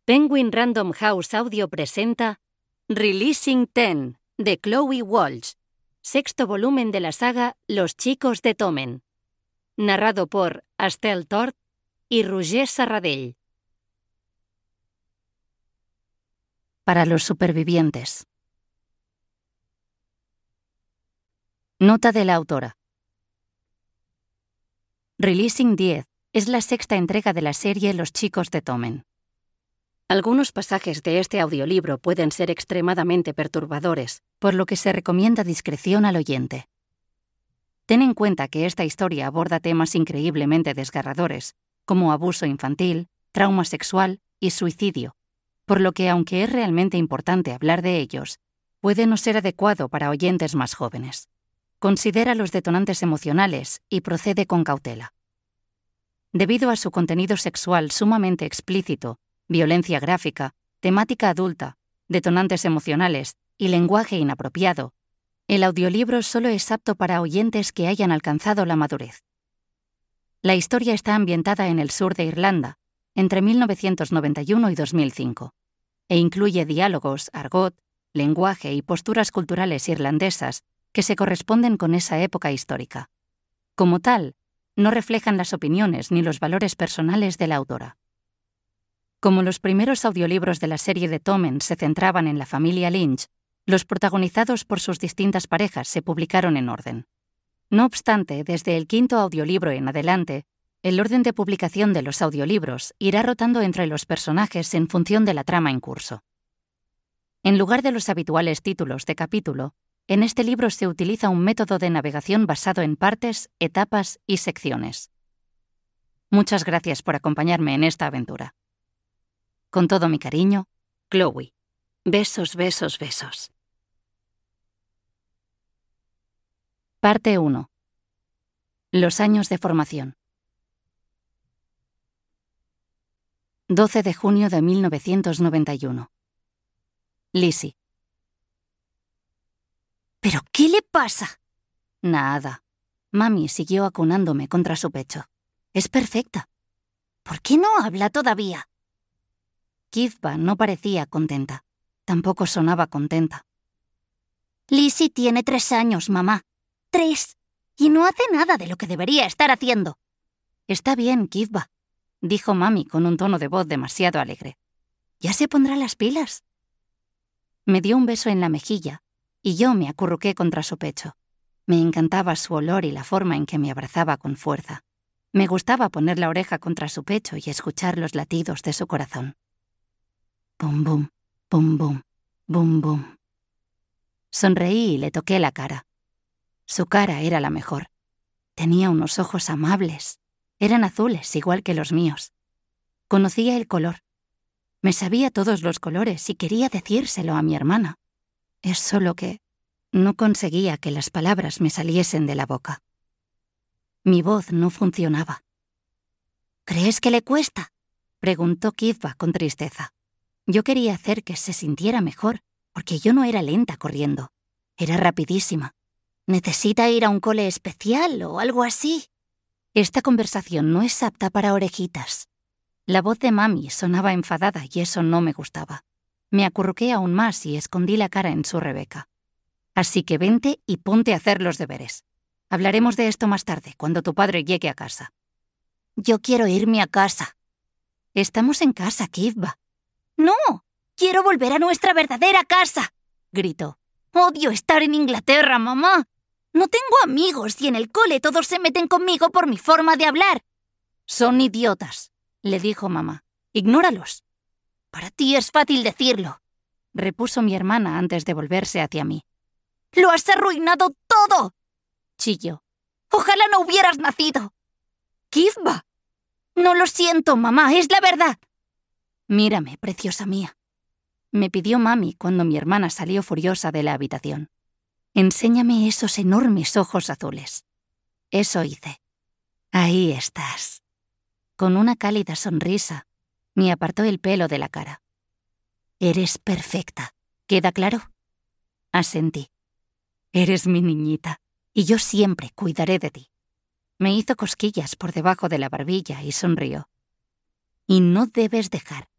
Penguin Random House Audio presenta Releasing 10, de Chloe Walsh, sexto volumen de la saga Los chicos de Tomen, narrado por Estelle Tort y Roger Serradell. Para los supervivientes. Nota de la autora. Releasing 10 es la sexta entrega de la serie Los chicos de Tomen. Algunos pasajes de este audiolibro pueden ser extremadamente perturbadores, por lo que se recomienda discreción al oyente. Ten en cuenta que esta historia aborda temas increíblemente desgarradores, como abuso infantil, trauma sexual y suicidio, por lo que aunque es realmente importante hablar de ellos, puede no ser adecuado para oyentes más jóvenes. Considera los detonantes emocionales y procede con cautela. Debido a su contenido sexual sumamente explícito, violencia gráfica, temática adulta, detonantes emocionales y lenguaje inapropiado, el audiolibro solo es apto para oyentes que hayan alcanzado la madurez. La historia está ambientada en el sur de Irlanda, entre 1991 y 2005, e incluye diálogos, argot, lenguaje y posturas culturales irlandesas que se corresponden con esa época histórica. Como tal, no reflejan las opiniones ni los valores personales de la autora. Como los primeros audiolibros de la serie de Tomen se centraban en la familia Lynch, los protagonizados por sus distintas parejas se publicaron en orden. No obstante, desde el quinto audiolibro en adelante, el orden de publicación de los audiolibros irá rotando entre los personajes en función de la trama en curso. En lugar de los habituales títulos de capítulo, en este libro se utiliza un método de navegación basado en partes, etapas y secciones. Muchas gracias por acompañarme en esta aventura. Con todo mi cariño, Chloe. Besos, besos, besos. Parte 1. Los años de formación. 12 de junio de 1991. Lizzie. ¿Pero qué le pasa? Nada. Mami siguió acunándome contra su pecho. Es perfecta. ¿Por qué no habla todavía? Kizba no parecía contenta. Tampoco sonaba contenta. Lizzie tiene 3 años, mamá. 3. Y no hace nada de lo que debería estar haciendo. Está bien, Kizba, dijo Mami con un tono de voz demasiado alegre. Ya se pondrá las pilas. Me dio un beso en la mejilla y yo me acurruqué contra su pecho. Me encantaba su olor y la forma en que me abrazaba con fuerza. Me gustaba poner la oreja contra su pecho y escuchar los latidos de su corazón. Bum, bum, bum, bum, bum, bum. Sonreí y le toqué la cara. Su cara era la mejor. Tenía unos ojos amables. Eran azules, igual que los míos. Conocía el color. Me sabía todos los colores y quería decírselo a mi hermana. Es solo que no conseguía que las palabras me saliesen de la boca. Mi voz no funcionaba. ¿Crees que le cuesta? Preguntó Kizba con tristeza. Yo quería hacer que se sintiera mejor, porque yo no era lenta corriendo. Era rapidísima. ¿Necesita ir a un cole especial o algo así? Esta conversación no es apta para orejitas. La voz de Mami sonaba enfadada y eso no me gustaba. Me acurruqué aún más y escondí la cara en su Rebeca. Así que vente y ponte a hacer los deberes. Hablaremos de esto más tarde, cuando tu padre llegue a casa. Yo quiero irme a casa. Estamos en casa, Kizba. ¡No! ¡Quiero volver a nuestra verdadera casa!, gritó. Odio estar en Inglaterra, mamá. No tengo amigos y en el cole todos se meten conmigo por mi forma de hablar. Son idiotas, le dijo mamá. Ignóralos. Para ti es fácil decirlo, repuso mi hermana antes de volverse hacia mí. ¡Lo has arruinado todo!, chilló. ¡Ojalá no hubieras nacido! ¡Kizba! No lo siento, mamá, es la verdad. Mírame, preciosa mía, me pidió Mami cuando mi hermana salió furiosa de la habitación. Enséñame esos enormes ojos azules. Eso hice. Ahí estás. Con una cálida sonrisa, me apartó el pelo de la cara. Eres perfecta, ¿queda claro? Asentí. Eres mi niñita, y yo siempre cuidaré de ti. Me hizo cosquillas por debajo de la barbilla y sonrió. Y no debes dejar